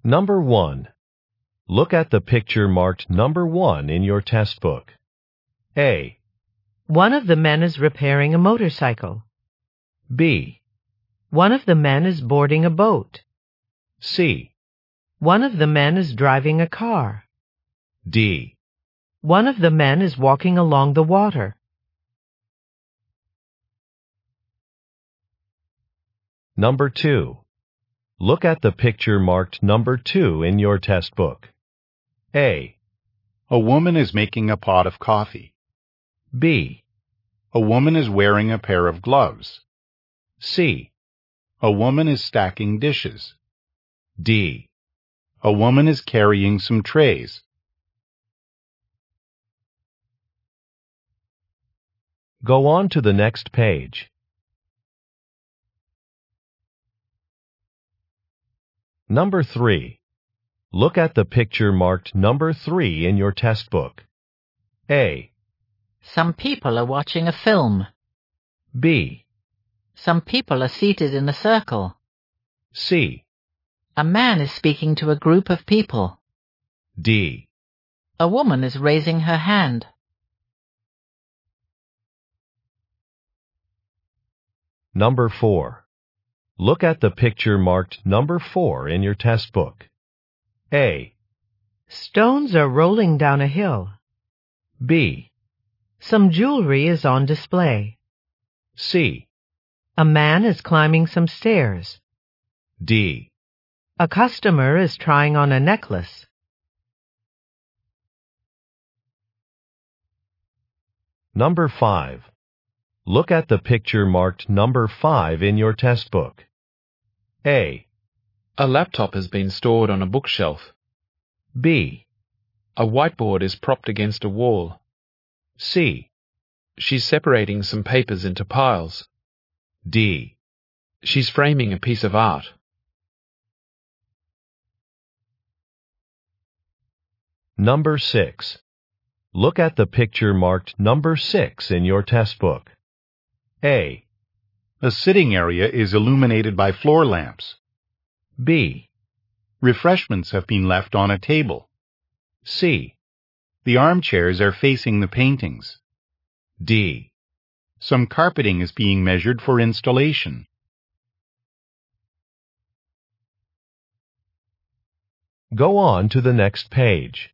Number 1. Look at the picture marked number 1 in your test book. A. One of the men is repairing a motorcycle. B. One of the men is boarding a boat. C. One of the men is driving a car. D. One of the men is walking along the water. Number 2. Look at the picture marked number 2 in your test book. A. A woman is making a pot of coffee. B. A woman is wearing a pair of gloves. C. A woman is stacking dishes. D. A woman is carrying some trays. Go on to the next page. Number 3. Look at the picture marked number 3 in your test book. A. Some people are watching a film. B. Some people are seated in a circle. C. A man is speaking to a group of people. D. A woman is raising her hand. Number 4. Look at the picture marked number 4 in your test book. A. Stones are rolling down a hill. B. Some jewelry is on display. C. A man is climbing some stairs. D. A customer is trying on a necklace. Number 5. Look at the picture marked number 5 in your test book. A. A laptop has been stored on a bookshelf. B. A whiteboard is propped against a wall. C. She's separating some papers into piles. D. She's framing a piece of art. Number 6. Look at the picture marked number 6 in your test book. A. A sitting area is illuminated by floor lamps. B. Refreshments have been left on a table. C. The armchairs are facing the paintings. D. Some carpeting is being measured for installation. Go on to the next page.